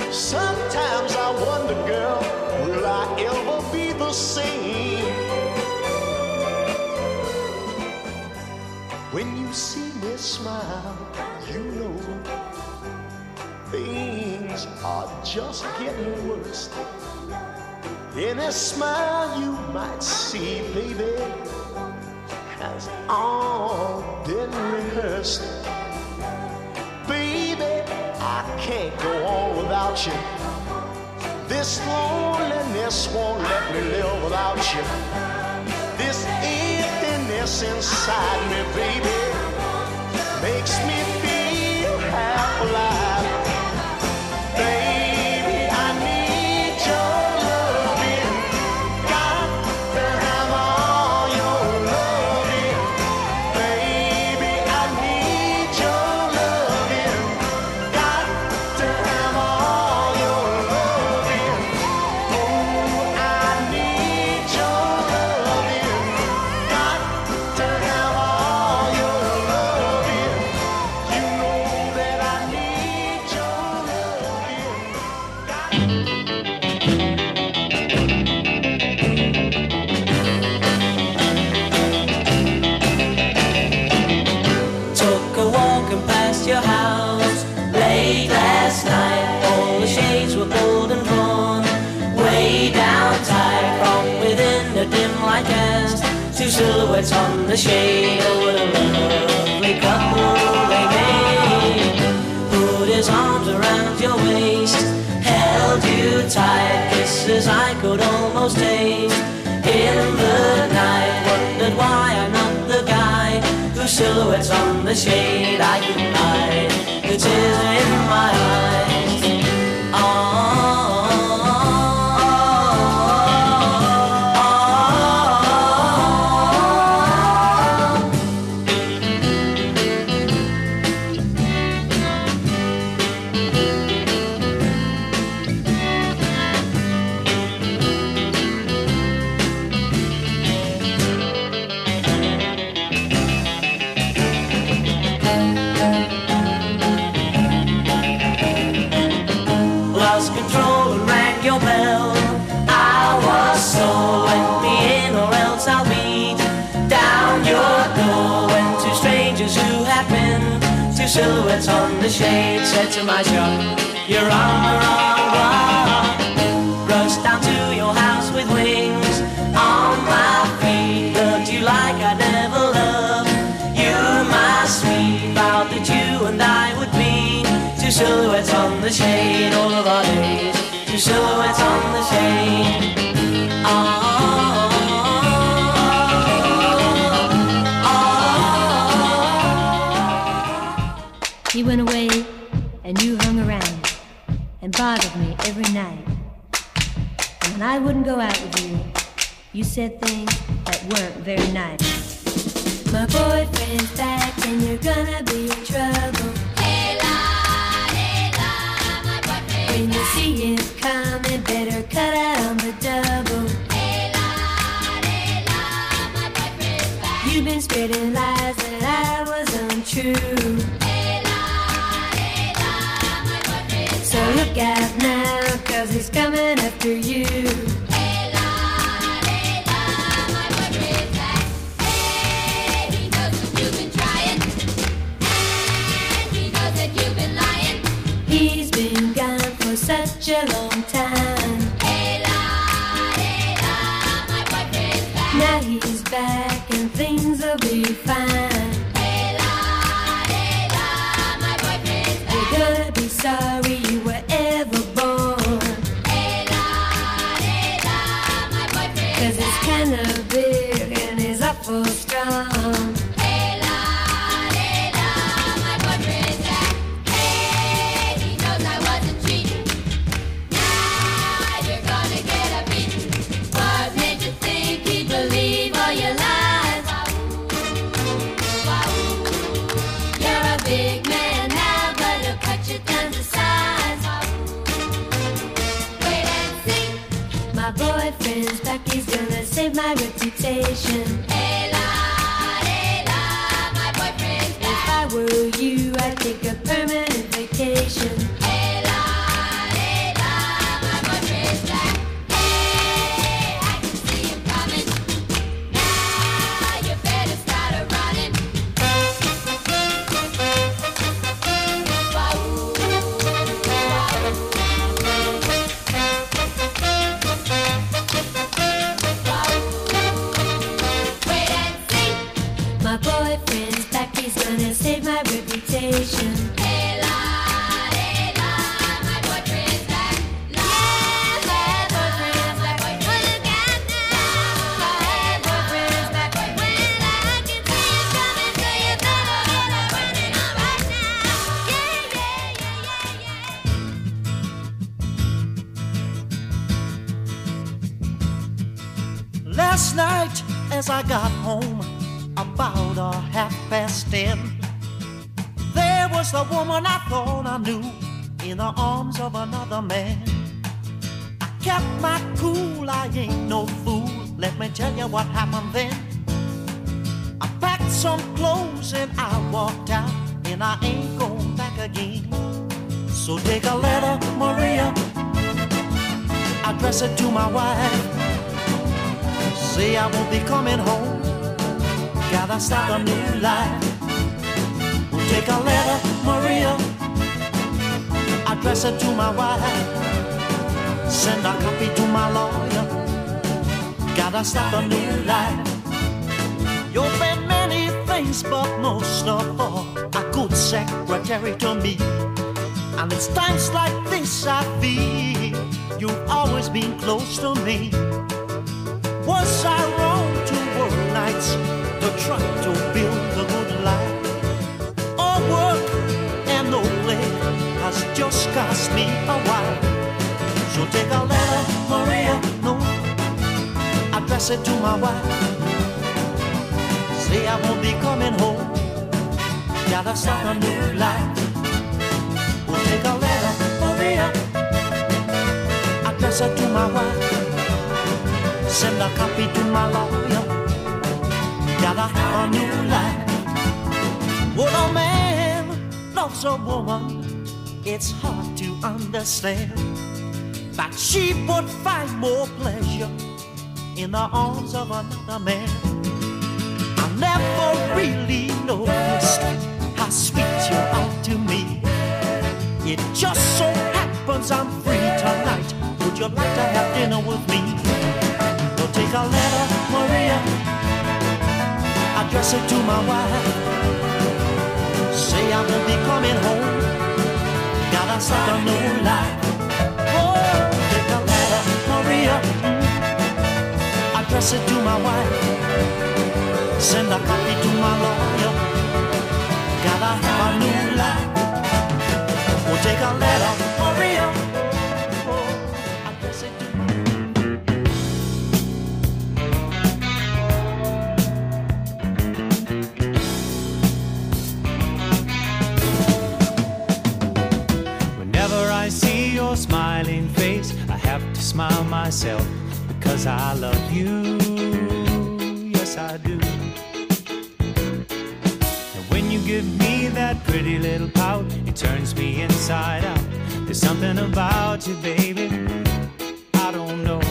Sometimes I wonder, girl, will I ever be the same? When you see me smile, you know things are just getting worse. Any smile you might see, baby, has all been rehearsed. Baby, I can't go on without you. This loneliness won't let me live without you. This emptiness inside me, baby, makes me feel half alive. Baby, I need your loving. Got to have all your loving. Baby, I need your loving. Got to have all your loving. Oh, I need your loving. Got to have all your loving. You know that I need your loving. Took a walking past your house late last night. All the shades were pulled and drawn way down tight. From within the dim light cast two silhouettes on the shade. Oh, what a lovely couple they made. Put his arms around your waist, held you tight. Kisses I could almost taste in the night. Wondered why I'm not the guy whose silhouettes on the shade I can hide. The tears in my eyes. Lost control and rang your bell. I was so let me in or else I'll beat down your door. When two strangers who had been two silhouettes on the shade said to my shop, you're on the wrong block. Rushed down to your house with wings on my feet. Loved you like I never loved you, my sweet. Vowed that you and I would be two silhouettes on the shade all of our days. Two silhouettes on the shade. He went away and you hung around and bothered me every night. And when I wouldn't go out with you, you said things that weren't very nice. My boyfriend's back and you're gonna be in trouble. When you see him coming, better cut out on the double. You've been spreading lies that I was untrue. So look out now, 'cause he's coming after you. He's been gone for such a long time. Now he's back and things will be fine. You're gonna be sorry you were ever born. 'Cause he's kinda big and he's awful strong. Believe all your lies. You're a big man now, but he'll cut you down to size. Wait and see. My boyfriend's back, he's gonna save my reputation. My boyfriend's back. If I were you, I'd take a permanent vacation. Last night as I got home about 10:30, there was the woman I thought I knew in the arms of another man. I kept my cool, I ain't no fool. Let me tell you what happened then. I packed some clothes and I walked out, and I ain't going back again. So take a letter, Maria, address it to my wife. Say I won't be coming home, gotta start a new life. Take a letter, Maria, address it to my wife. Send a copy to my lawyer, gotta start a new life. You've been many things, but most of all, a good secretary to me. And it's times like this I feel you've always been close to me. Was I wrong to work nights to try to build a good life? Or work and no play has just cost me a while? So take a letter, Maria, no, address it to my wife. Say I won't be coming home, gotta start a new life. We'll take a letter, Maria, address it to my wife. Send a copy to my lawyer, gotta have a new life. When a man loves a woman, it's hard to understand that she would find more pleasure in the arms of another man. I never really noticed how sweet you are to me. It just so happens I'm free tonight. Would you like to have dinner with me? Well, take a letter, Maria, address it to my wife. Say I won't be coming home, gotta start a new life. Oh, take a letter, Maria, address it to my wife. Send a copy to my lawyer, gotta have a new life. We'll take a letter, Maria, address it to my wife. Your smiling face, I have to smile myself because I love you, yes I do. And when you give me that pretty little pout, it turns me inside out. There's something about you, baby, I don't know.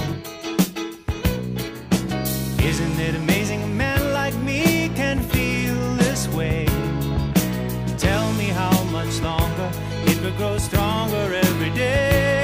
Isn't it amazing a man like me can feel this way? Tell me how much longer it will grow stronger every day.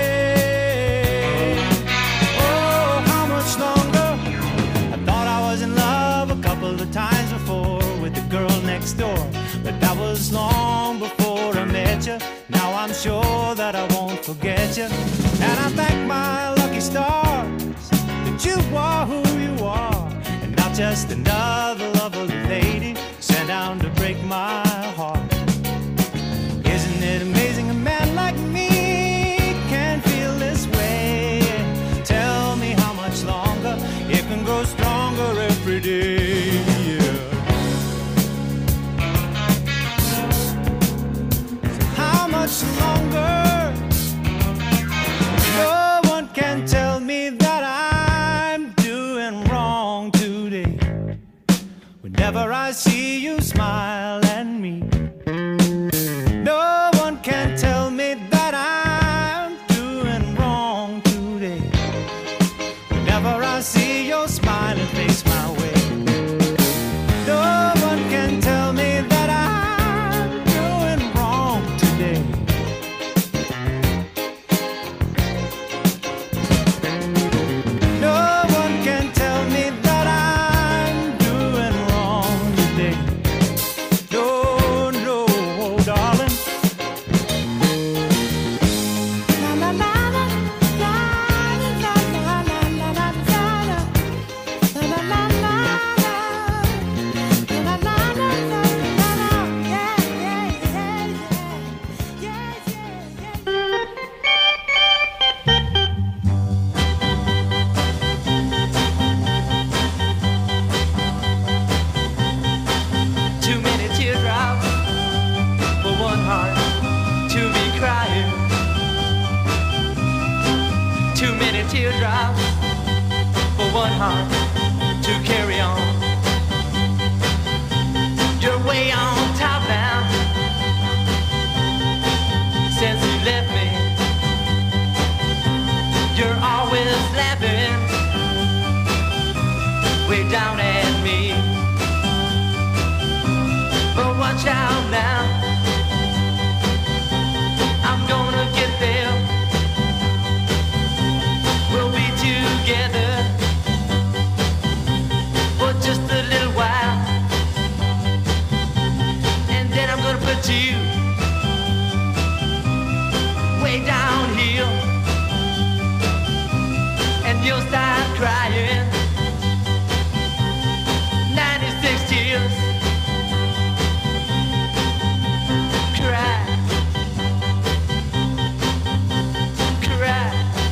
Oh, how much longer? I thought I was in love a couple of times before with the girl next door, but that was long before I met you. Now I'm sure that I won't forget you, and I thank my lucky stars that you are who you are, and not just another lovely lady sent down to break my heart. Isn't it amazing a man like me can feel this way? Tell me how much longer it can grow stronger every day. Yeah. How much longer? No one can tell me that I'm doing wrong today. Whenever I see you smile at me, no one can tell me that I'm doing wrong today. Whenever I see your smiling face my way, no one can tell me that I'm doing wrong today. teardrops for one heart to carry on. You're way on top now since you left me. You're always laughing way down at me. But watch out now, I'm gonna get there. We'll be together for just a little while, and then I'm gonna put you way down here, and you'll start crying 96 tears. Cry, cry.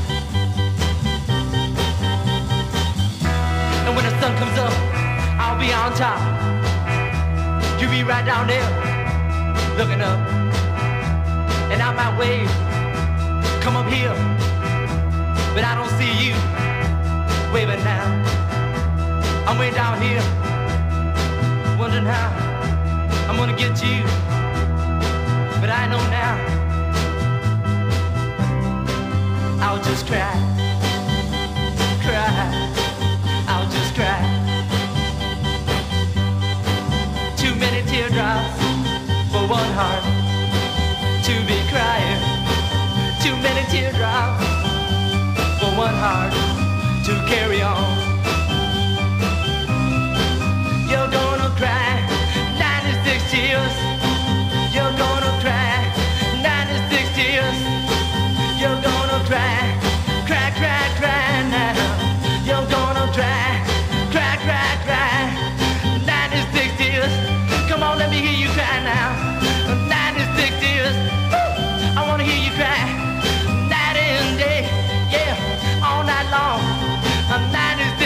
And when the sun comes up, I'll be on top. You'll be right down there, looking up. And I might wave, come up here, but I don't see you waving now. I'm way down here, wondering how I'm gonna get you, but I know now I'll just cry, cry, I'll just cry. Too many teardrops for one heart to be crying. Too many teardrops for one heart to carry on. You're gonna cry 96 tears. You're gonna cry 96 tears. You're gonna cry, cry, cry, cry now. You're gonna cry, cry, cry, cry 96 tears. Come on, let me hear you cry now. 96 tears. Woo! I wanna hear you cry night and day, yeah, all night long. 96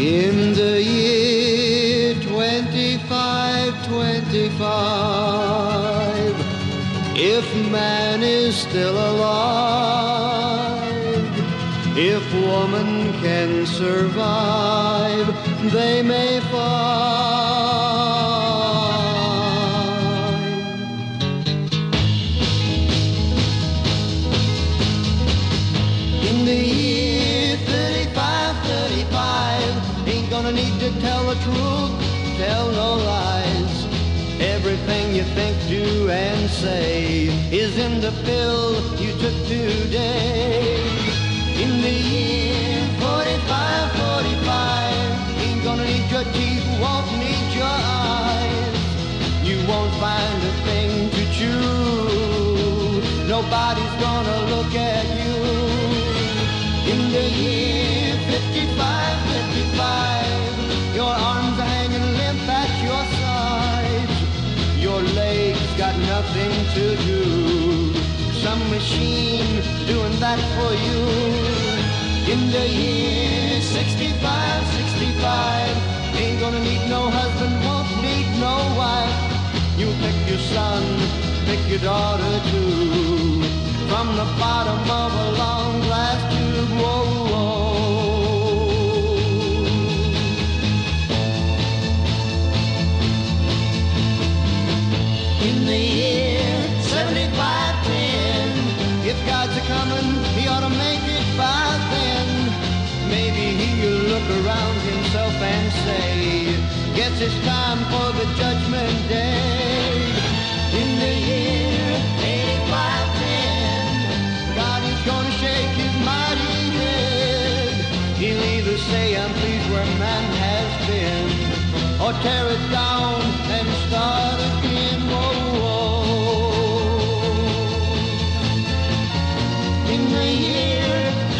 In the year 2525, if man is still alive, if woman can survive, they may find. In the year 3535, ain't gonna need to tell the truth, tell no lies. Everything you think, do, and say is in the pill you took today. In the year 4545, ain't gonna need your teeth, won't need your eyes. You won't find a thing to chew, nobody's gonna look at you. In the year 5555, your arms are hanging limp at your sides. Your legs got nothing to do, some machine doing that for you. In the year 6565, ain't gonna need no husband, won't need no wife. You pick your son, pick your daughter too, from the bottom of a long glass tube. Whoa, whoa. In the year 7510, if God's a-comin', he ought to make it by then. Maybe he'll look around himself and say, guess it's time for the judgment day. In the year 8510, God is gonna shake his mighty head. He'll either say, I'm pleased where man has been, or tear it down and start again. Whoa, whoa. In the year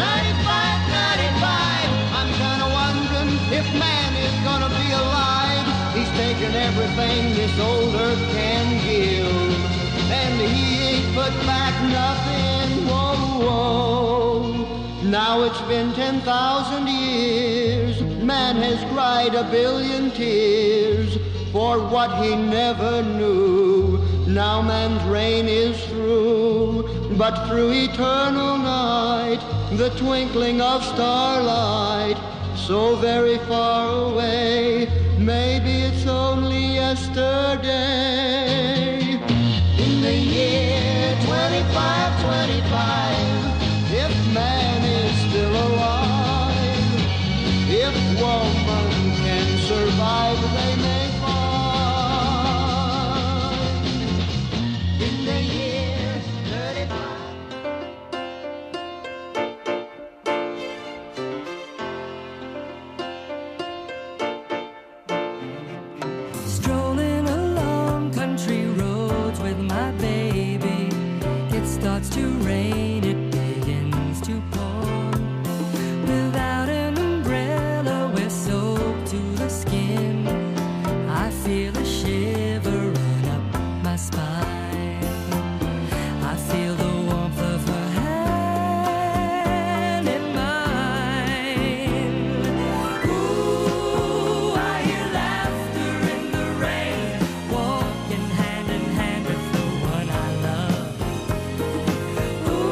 9595, I'm kinda wondering if man is gonna be alive. He's taken everything this old earth can give, and he ain't put back nothing. Whoa, whoa. Now it's been 10,000 years, man has cried a billion tears for what he never knew. Now man's reign is through, but through eternal night, the twinkling of starlight, so very far away, maybe it's only yesterday. In the year 2525, if man is still alive, if woman can survive, they may find. In the year 35. Strolling along country roads with my baby, it starts to rain, it begins to pour. Without an umbrella, we're soaked to the skin. I feel a shiver run up my spine. I feel the warmth of her hand in mine. Ooh, I hear laughter in the rain, walking hand in hand with the one I love. Ooh,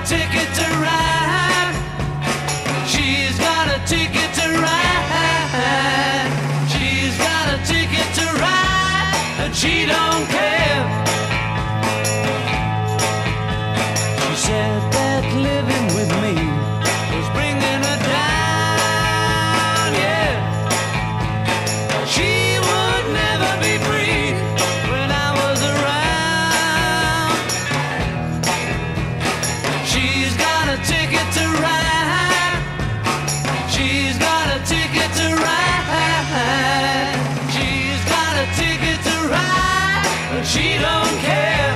ticket to ride. She's got a ticket to ride. She's got a ticket to ride, and she don't care. She said that living with me was bringing her down, yeah. She would never be free when I was around. She's got a ticket to ride. She's got a ticket to ride. She's got a ticket to ride, but she don't care.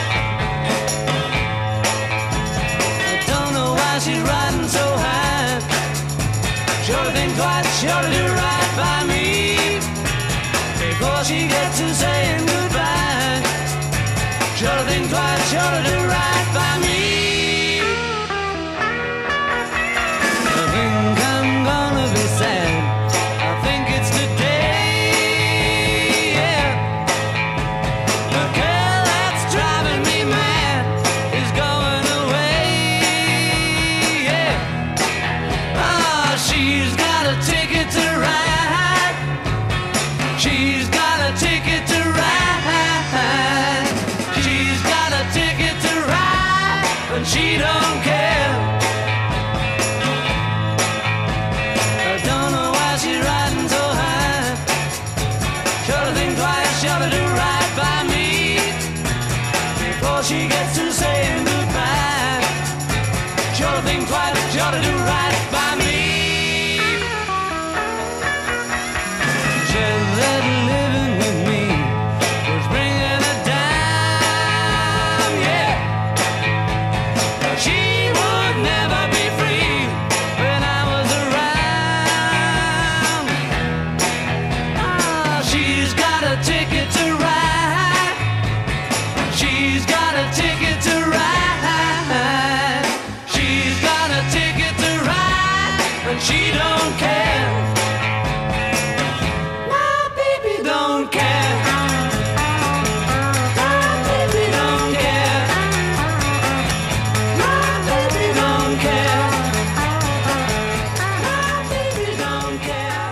I don't know why she's riding so high. Sure to think twice, sure to do right by me before she gets to saying goodbye. Sure to think twice, sure to do right by me. I think I'm gonna be sad. I think it's today, yeah. The girl that's driving me mad is going away, yeah. Ah, she's got a ticket to ride. She's got a ticket to ride. She's got a ticket to ride, but she don't care. I don't know why she's riding so high. Sure to think twice, sure to do right by me before she gets to saying goodbye. Sure to think twice, sure to do right by me. Said that living with me was bringing her down, yeah. She would never be free when I was around. Ah, she's got a ticket to ride. She's got a ticket to ride. She's got a ticket to ride, but she don't care. My baby don't care. My baby don't care. My baby don't care. My baby don't care.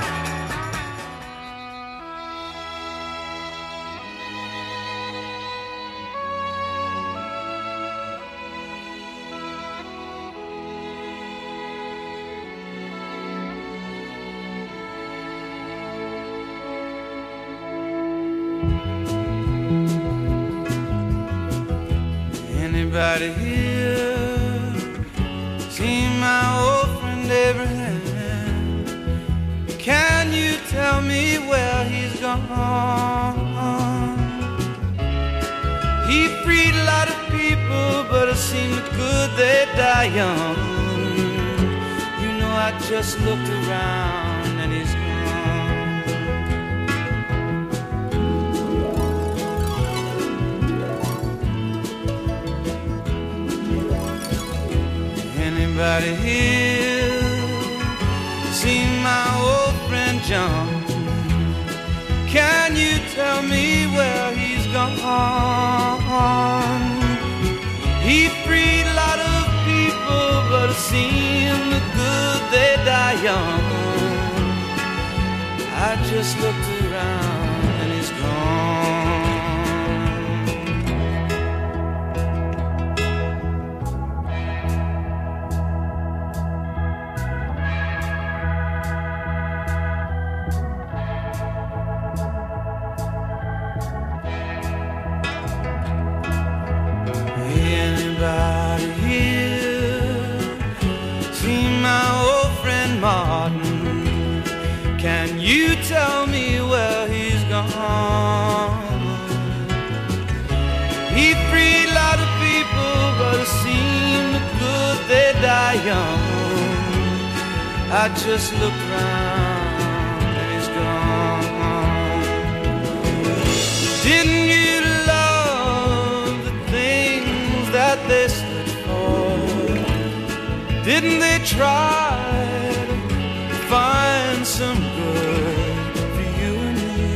Anybody here seen my old friend Abraham? Can you tell me where he's gone? He freed a lot of people, but it seemed good they die young. You know, I just looked around and he's gone. Anybody here seen my old friend John? Can you tell me where he's gone? He freed a lot of people, but it seemed good they die young. I just looked around and he's gone. Anybody here seen my old friend Martin? Can you tell me where he's gone? He freed a lot of people, but it seemed good they die young. I just looked around and he's gone. Didn't you love the things that they stood for? Didn't they try to find some good for you and me?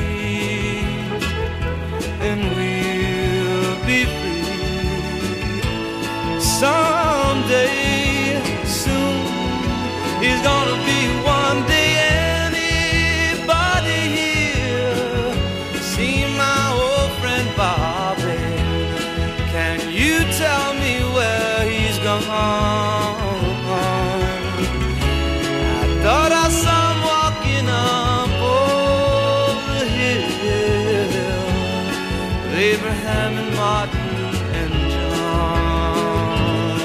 And we'll be free some someday soon. He's gonna be one day. Anybody here seen my old friend Bobby? Can you tell me where he's gone? I thought I saw him walking up over the hill with Abraham and Martin and John.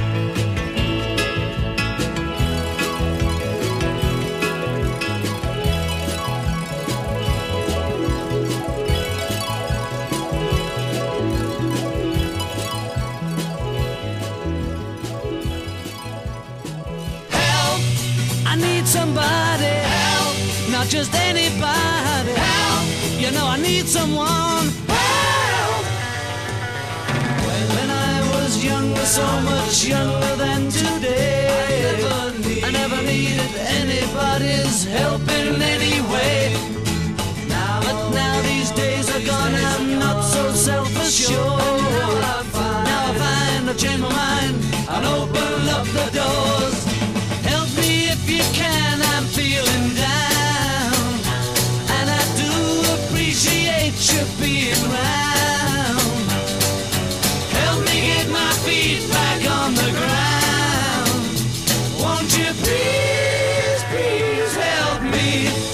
Help! I need somebody. Help! Not just anybody. Help! You know I need someone. Help! When I was younger, so much younger than today, I never needed anybody's help in any way. But now these days are gone, I'm not so self-assured. Now I find I've changed my mind and open up the doors. Help me if you can, I'm feeling down, and I do appreciate you being round. Help me get my feet back on the ground. Won't you please, please help me?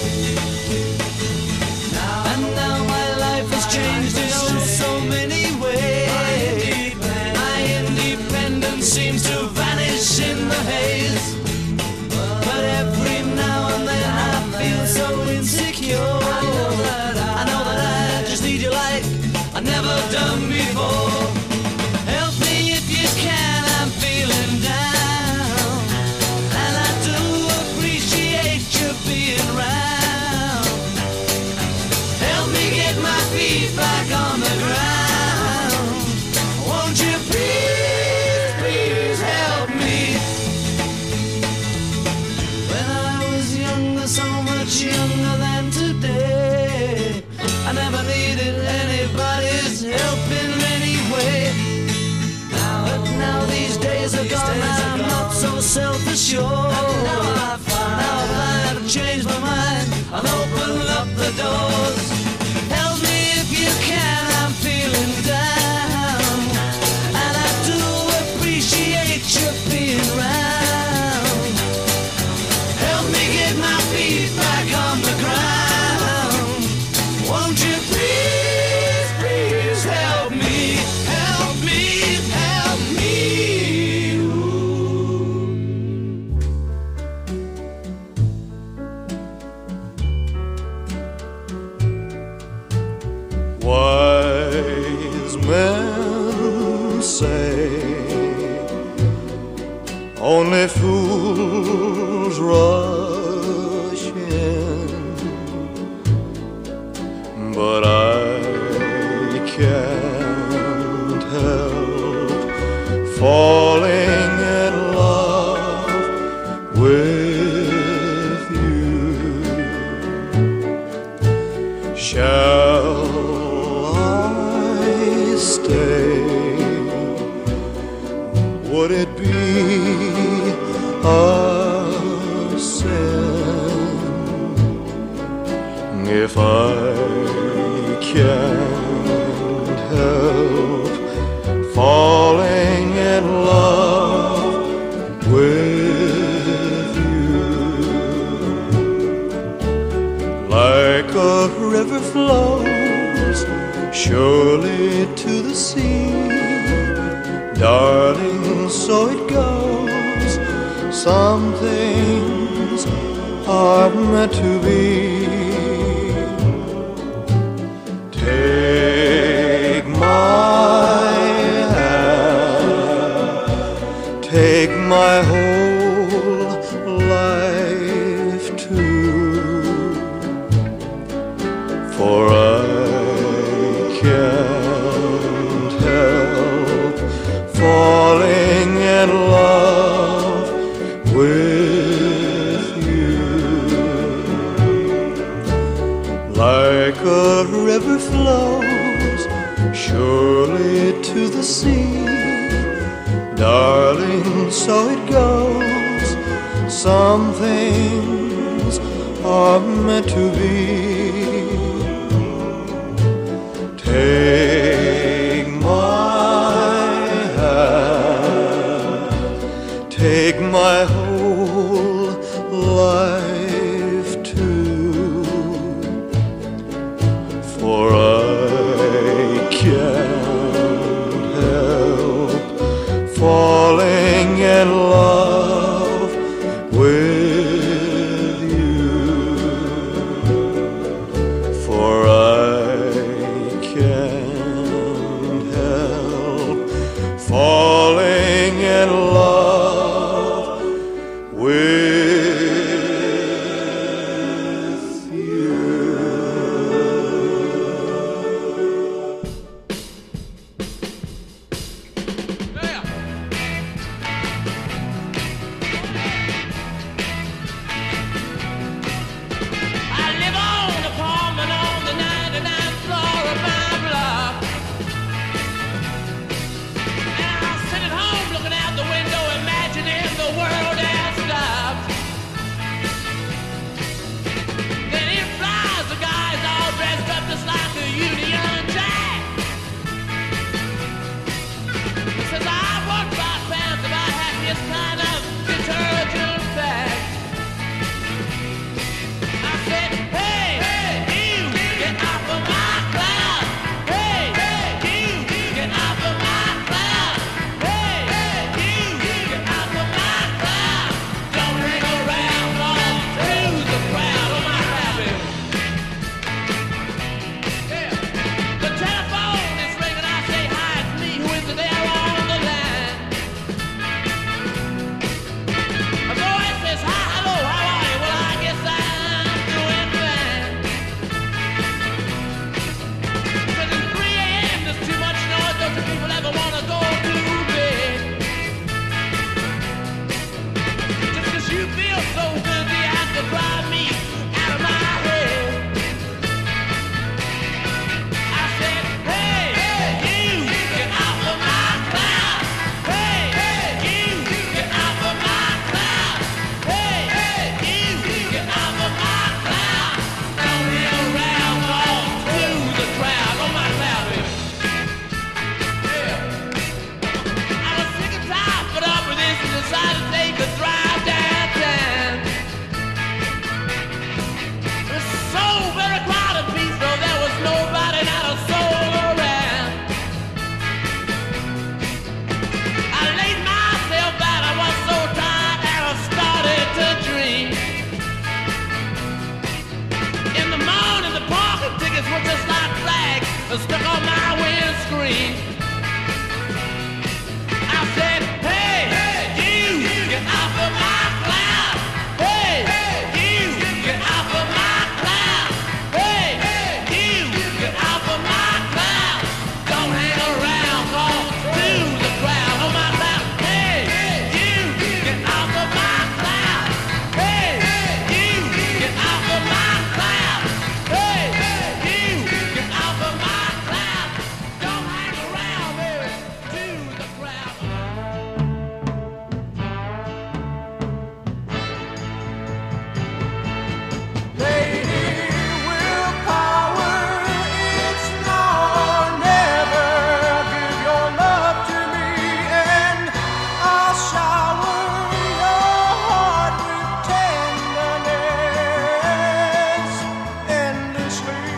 And now my life has changed in so many ways. My independence seems to vanish in the haze. But every now and then I feel so insecure. I know that I just need you like I've never done before. Help me if you can, I'm feeling down, and I do appreciate you being round. Help me get my feet back on the ground. Won't you please, please help me? When I was younger, so much younger than today, I never needed anybody's help in any way. But now these days are gone, I'm not so self-assured. Now I find I've changed my mind and open up the doors. Help me if you can, I'm feeling down, and I do appreciate you being round. Help me get my feet back on the ground. Won't you please, please help me? Help me, help me. Wise men say only fools rush in, but I can't help falling in love with you. Shall I stay? Would it be a sin if I can't help falling in love with you? Like a river flows surely to the sea, darling, so it goes. Some things are meant to be. Take my hand, take my whole life too, for I can't help falling in love with you. Like a river flows surely to the sea, darling, darling, so it goes. Some things are meant to be. Take my hand, take my whole life too, for I can't help falling in love with you, for I can't help falling in love with you. I live on an apartment on the 99th floor of my block. And I sit at home looking out the window, imagining the world has stopped. Then in flies the guys all dressed up just like a Union Jack. He says, I want 5 pounds if I had this kind of detergent bag. I said, hey, you, get off of my cloud. Hey, you, get off of my cloud. Hey, you, get off of my cloud. Don't hang around long to the crowd on my rabbit. Yeah. The telephone is ringing. I say, hi, it's me. Who is it there on the line? A voice says, hi, hello, how are you? Well, I guess I'm doing fine. Says it's 3 a.m., there's too much noise. Don't you people ever want to go to bed? Just 'cause you feel so good, you have to drive me out of my head. I said, hey, you, get off of my cloud. Hey, you, get off of my cloud. Hey, you, get off of my cloud. Don't hang around long to the crowd on my cloud, baby. Yeah. I was sick and tired, put up with this and decided to take a drive downtown. It was so very quiet and peaceful, there was nobody, not a soul around. I laid myself out, I was so tired and I started to dream. In the morning, the parking tickets were just like flags stuck on my windscreen. I said, hey, you, get off of my cloud. Hey, you, get off of my cloud. Hey, you, get off of my cloud. Don't hang around, call to the crowd on my cloud. Hey, you, get off of my cloud. Hey, you, get off of my cloud. Hey, you, get off of my cloud. Don't hang around, baby, to the crowd. Lady, willpower, it's now or never. Give your love to me and I'll shower your heart with tenderness endlessly.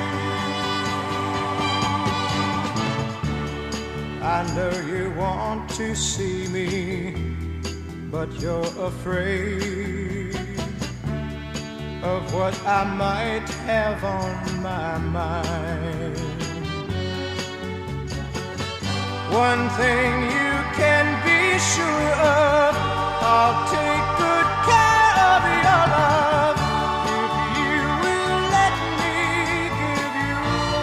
I know you want to see me, but you're afraid of what I might have on my mind. One thing you can be sure of, I'll take good care of your love if you will let me give you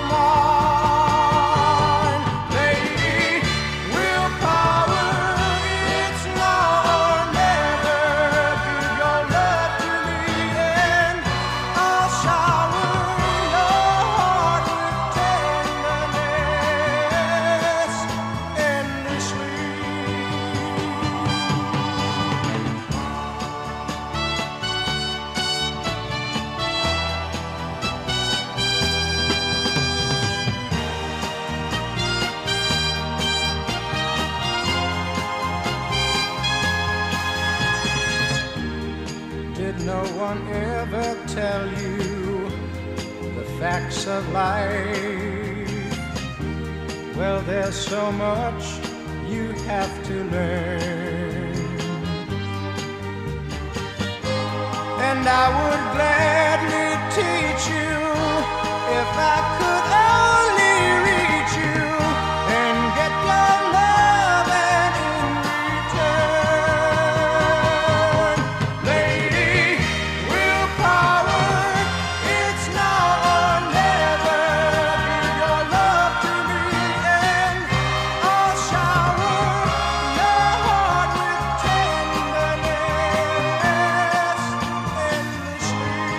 mine. Lady, willpower, it's now or never. Give your love to me and I'll shower your heart with tenderness endlessly. tell you the facts of life, well, there's so much you have to learn. And I would gladly teach you if I could only reach you and get your love and in return. Lady, willpower, it's now or never. Give your love to me and I'll shower your heart with tenderness endlessly.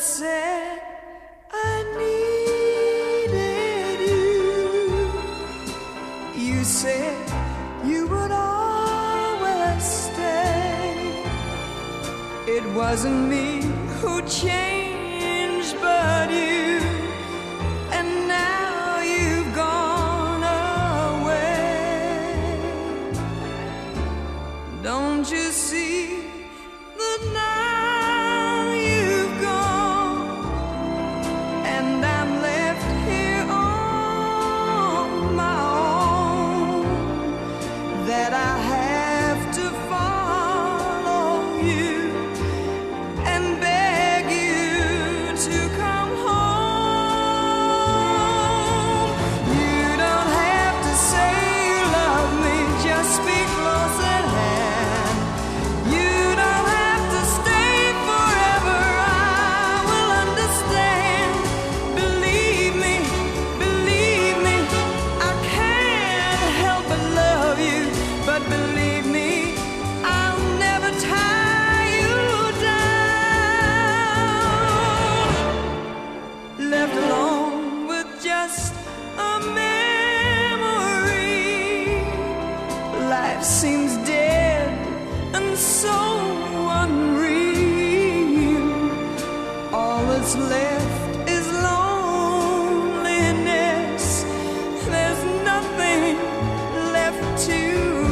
said I needed you. You said you would always stay. It wasn't me who changed, but you. And now you've gone away. Don't you see that now you've gone, and I'm left here on my own, that I have to follow you and beg you to come home. You don't have to say you love me, just be close at hand. You don't have to stay forever, I will understand. Believe me, I can't help but love you. But believe me, I'll never tie you down. Left alone with just a memory, life seems dead and so unreal. All that's left is loneliness. There's nothing left to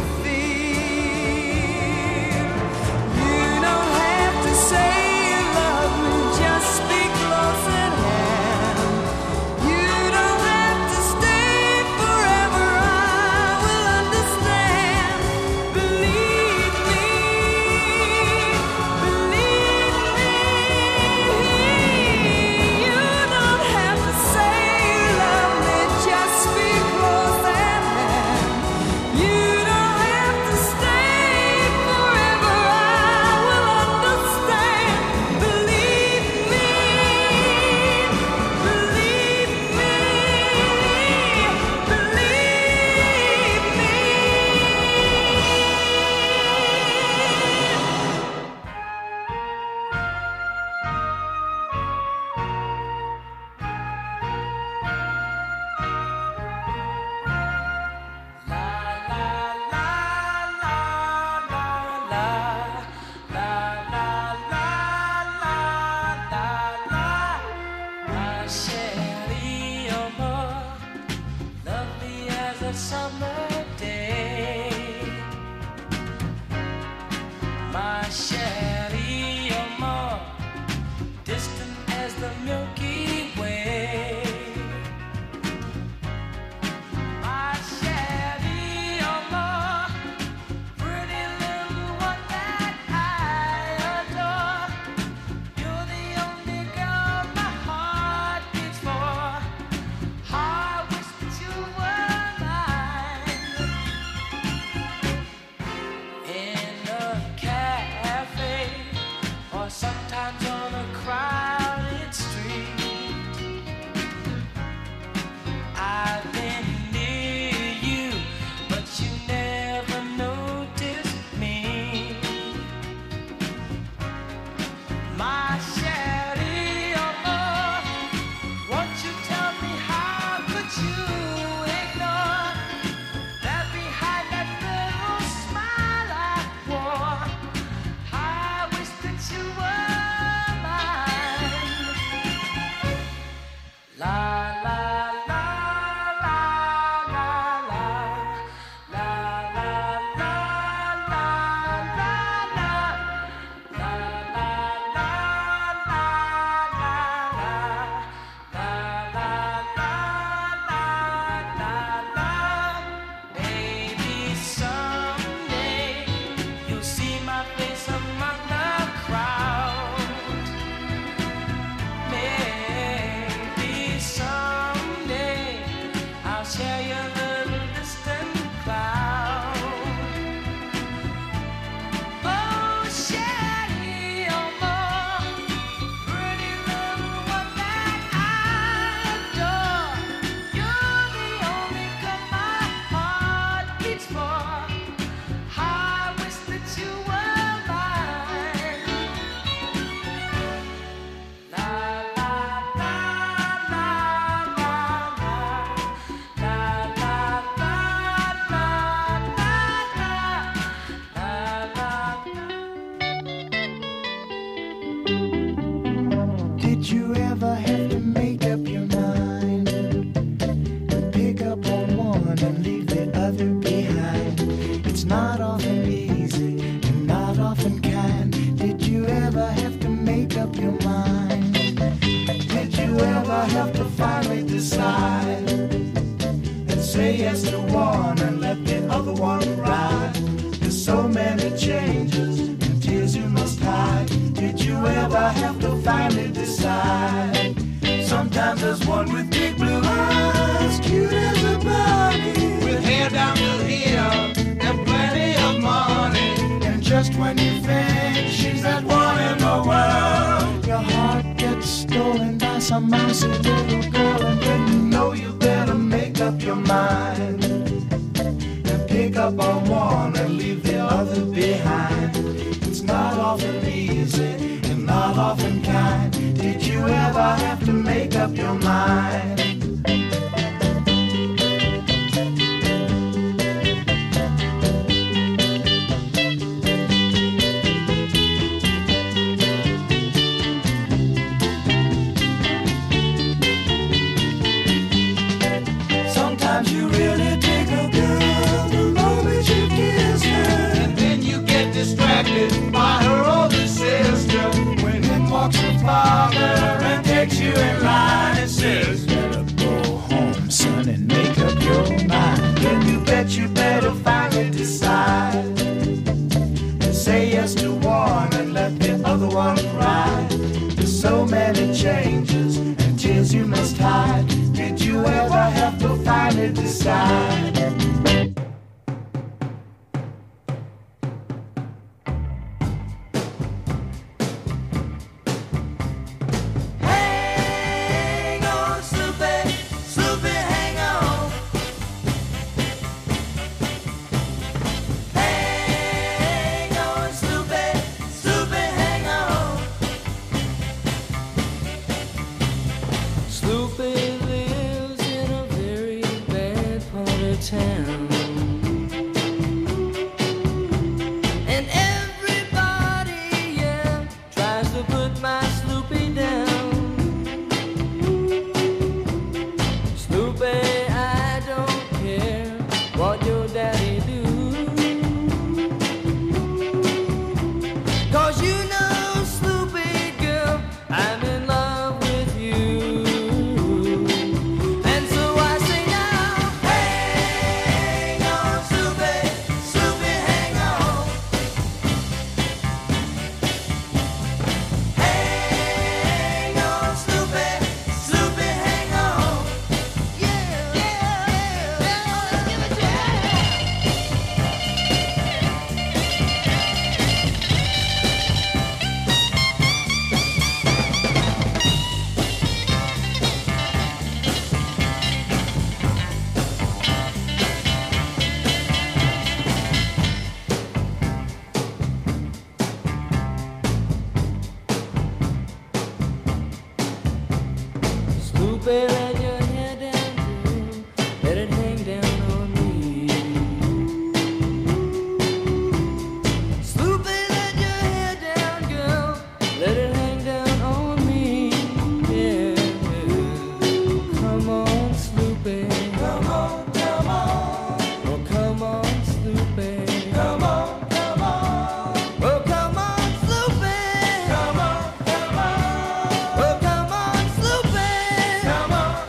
feel. You don't have to say you love me, just be close at hand. You don't have to stay forever, I will understand. Believe me, you don't have to say you love me, just be close at hand. You don't have to stay forever, I will understand. Believe me, believe me. My Shelly, you're more lovely as a summer day. My Shelly, you're more distant as the Milky Way. My Shelly, you're more pretty little one that I adore. You're the only girl my heart beats for. I wish that you were mine. In a cafe, or sometimes on a crowded street, I've been near you, but you never noticed me. My Shelly, oh, won't you tell me how could you ignore that behind that little smile I wore? I wish that you were Did you ever have to make up your mind and pick up on one and leave the other behind? It's not often easy and not often kind. Did you ever have to make up your mind? Did you ever have to finally decide and say yes to one and let the other one ride? There's so many changes and tears you must hide. Did you ever have to finally decide? Sometimes there's one with big blue eyes, cute as a bunny, with hair down to here and plenty of money. And just when you think she's that one in the world, your heart gets stolen by some mousy little girl. And then you know you better make up your mind and pick up on one and leave the other behind. It's not often easy and not often kind. Did you ever have to make up your mind? Sometimes you really take a girl the moment you kiss her, and then you get distracted by her older sister. When in walks her father and takes you in line and says, better go home, son, and make up your mind. Then you bet you better finally decide and say yes to one and let the other one ride. There's so many changes and tears you must hide. Did you ever have to finally decide? Hang on, Snoopy, Snoopy, hang on. Hang on, Snoopy, Snoopy, hang on. Snoopy lives in a very bad part of town, and everybody, yeah, tries to put my Snoopy down. Snoopy, I don't care what your daddy do, 'cause you know, Snoopy girl, I'm in love with you. And so I say now, hang on, Snoopy, Snoopy, hang on. Hang on, Snoopy, Snoopy, hang on. Yeah, yeah, yeah, give it to me. Snoopy, let your hair down, girl. Let it hang down on me. Snoopy, let your hair down, girl. Let it hang down on me. Yeah. Come on, Snoopy. Come on, come on. Oh, come on, Snoopy. Come on, come on. Oh, come on, Snoopy. Come on, come on. Oh, come on, Snoopy. Come on,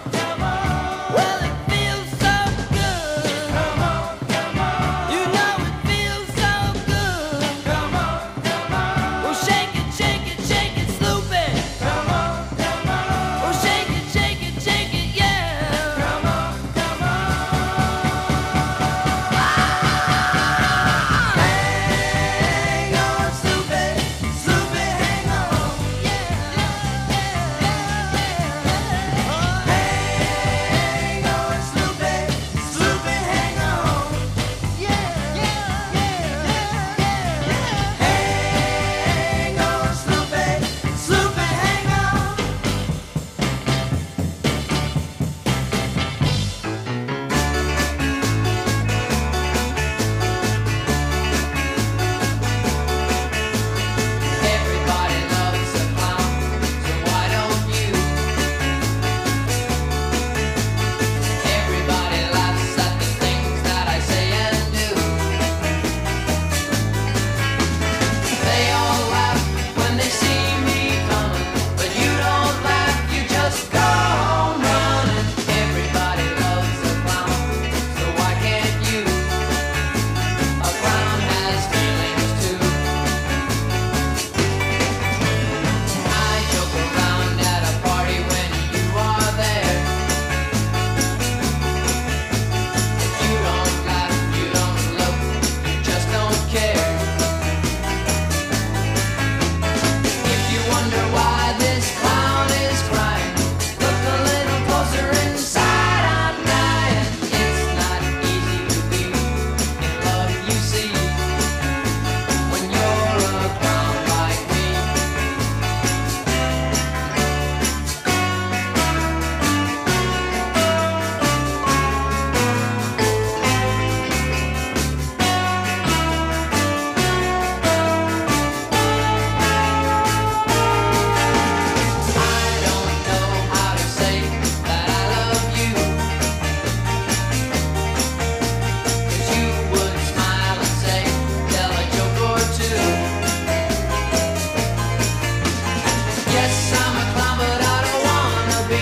Yes,